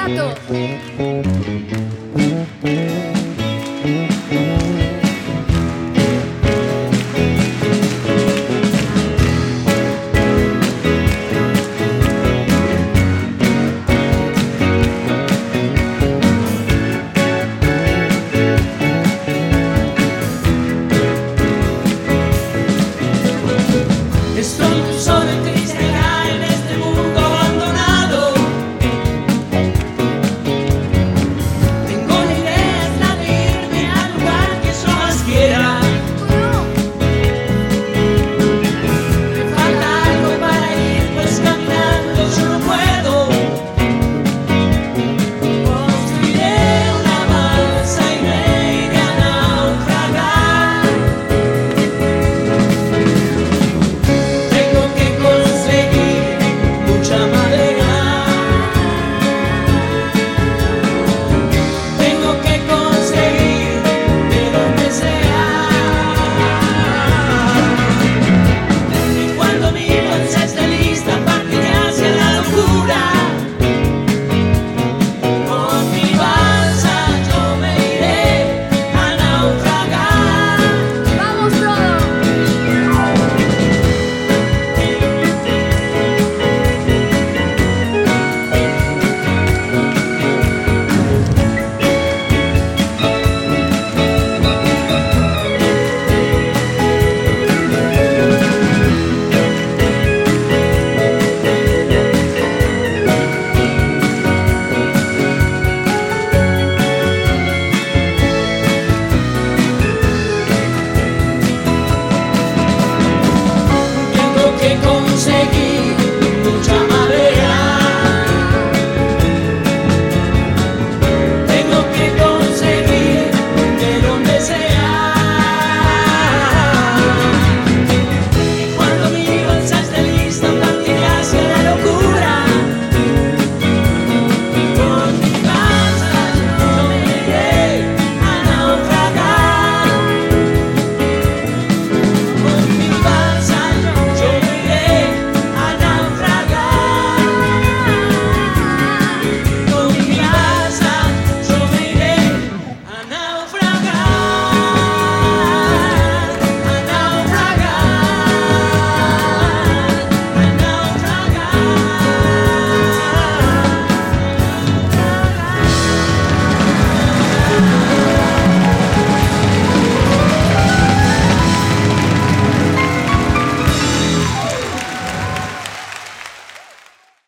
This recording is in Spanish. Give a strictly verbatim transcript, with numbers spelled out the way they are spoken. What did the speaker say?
Gato. Estoy solo y triste acá en este mundo abandonado. Tengo la idea es la de irme al lugar que yo más quiera. Me falta algo para ir, pues caminando yo no puedo. Construiré una balsa y me iré a naufragar. Tengo que conseguir mucha madera. Tengo que conseguir de donde sea. Y cuando mi bolsa esté lista, partiré hacia la locura. Con mi balsa yo me iré a naufragar. Vamos todos. Tengo que conseguir